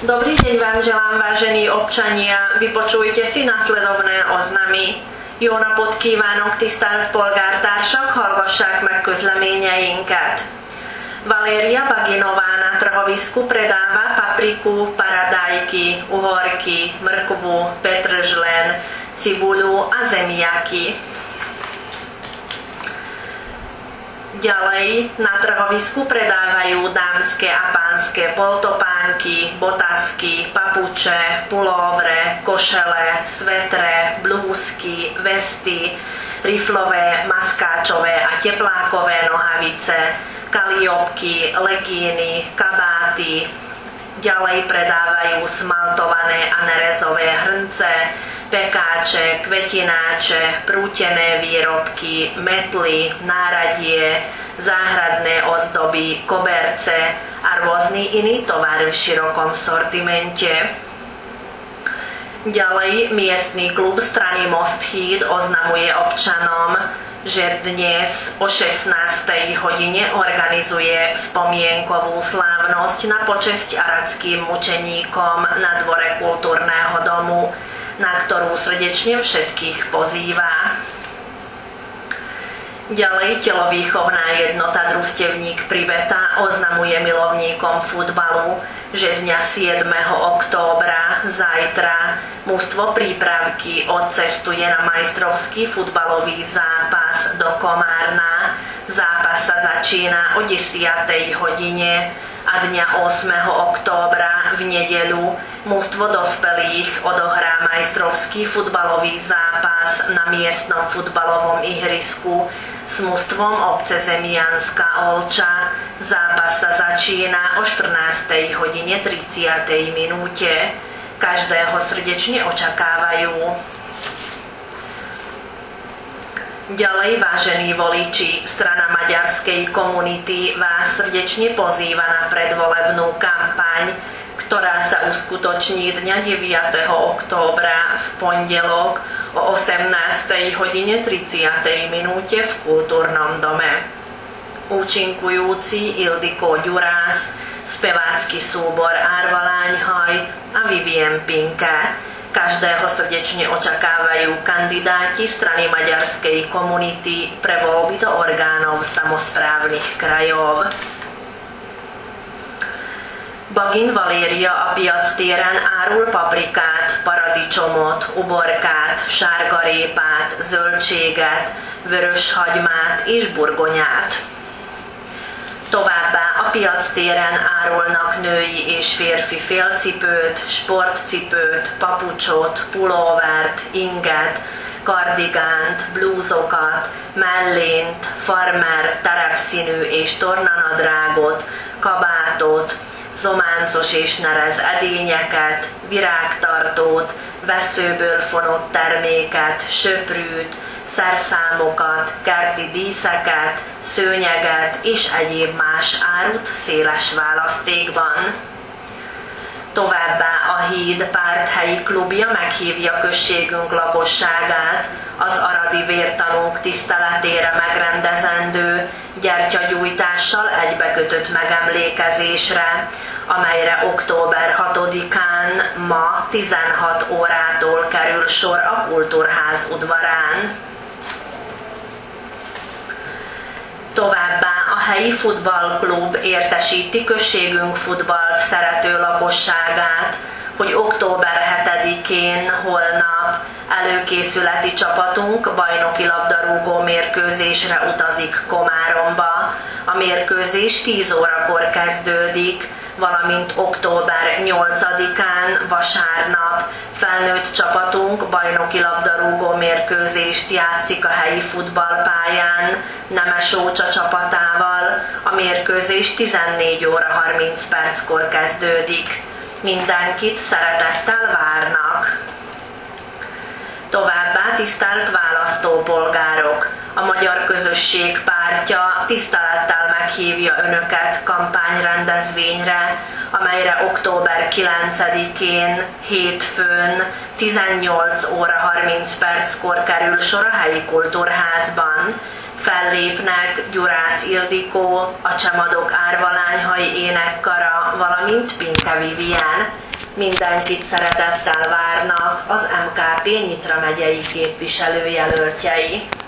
Dobrý deň vám želám, vážení občania. Vypočujte si nasledovné oznamy. Jó napot kívánok, tisztelt polgártársak, hallgassák meg közleményeinket. Valéria Baginová na trhovisku predáva papriku, paradajky, uhorky, mrkvu, petržlen, cibuľu a zemiaky. Ďalej na trhovisku predávajú dámske a pánske poltopánky, botasky, papuče, pulóvre, košele, svetre, blúzky, vesty, riflové, maskáčové a teplákové nohavice, kaliopky, legíny, kabáty. Ďalej predávajú smaltované a nerezové hrnce, pekáče, kvetináče, prútené výrobky, metly, náradie, záhradné ozdoby, koberce a rôzny iný tovar v širokom sortimente. Ďalej miestny klub strany Mosthíd oznamuje občanom, že dnes o 16. hodine organizuje spomienkovú slávnosť na počesť aradským mučeníkom na dvore kultúrneho domu, na ktorú srdečne všetkých pozýva. Ďalej telovýchovná jednota Družstevník Pribeta oznamuje milovníkom futbalu, že dňa 7. októbra, zajtra, mužstvo Prípravky odcestuje na majstrovský futbalový zápas do Komárna. Zápas sa začína o 10. hodine a dňa 8. októbra v nedeľu mužstvo dospelých odohrá majstrovský futbalový zápas na miestnom futbalovom ihrisku s mužstvom obce Zemianska Olča. Zápas sa začína o 14. hodine 30. minúte. Každého srdečne očakávajú. Ďalej, vážení voliči, strana maďarskej komunity vás srdečne pozýva na predvolebnú kampaň, ktorá sa uskutoční dňa 9. októbra v pondelok o 18. hodine 30. minúte v kultúrnom dome. Účinkujúci Ildiko Ďurás, spevácky súbor Árva Láňhaj a Vivien Pinke. Každého srdečne očakávajú kandidáti strany maďarskej komunity pre voľby do orgánov samosprávnych krajov. Bagin Valéria a piac téren árul paprikát, paradicsomot, uborkát, sárgarépát, zöldséget, vörös hagymát és burgonyát. Továbbá a piac téren árulnak női és férfi félcipőt, sportcipőt, papucsot, pulóvert, inget, kardigánt, blúzokat, mellént, farmer, terepszínű és tornanadrágot, kabátot, zománcos és nerez edényeket, virágtartót, vesszőből fonott terméket, söprűt, szerszámokat, kerti díszeket, szőnyeget és egyéb más árut széles választékban. Továbbá a Híd párthelyi klubja meghívja községünk lakosságát az aradi vértanúk tiszteletére megrendezendő gyertyagyújtással egybekötött megemlékezésre, amelyre október 6-án ma 16 órától kerül sor a Kultúrház udvarán. Továbbá a helyi futballklub értesíti községünk futballt szerető lakosságát, hogy október 7-én holnap előkészületi csapatunk bajnoki labdarúgó mérkőzésre utazik Komáromba. A mérkőzés 10 órakor kezdődik, valamint október 8-án vasárnap felnőtt csapatunk bajnoki labdarúgó mérkőzést játszik a helyi futballpályán Nemesócsa csapatával. A mérkőzés 14 óra 30 perckor kezdődik. Mindenkit szeretettel várnak. Továbbá tisztelt választópolgárok! A Magyar Közösség Pártja tisztelettel meghívja Önöket kampányrendezvényre, amelyre október 9-én hétfőn 18 óra 30 perckor kerül sor a helyi kultúrházban. Fellépnek Gyurász Ildikó, a Csemadok Árva Lányhai énekkara, valamint Pinke Vivien. Mindenkit szeretettel várnak az MKP Nyitra megyei képviselőjelöltjei.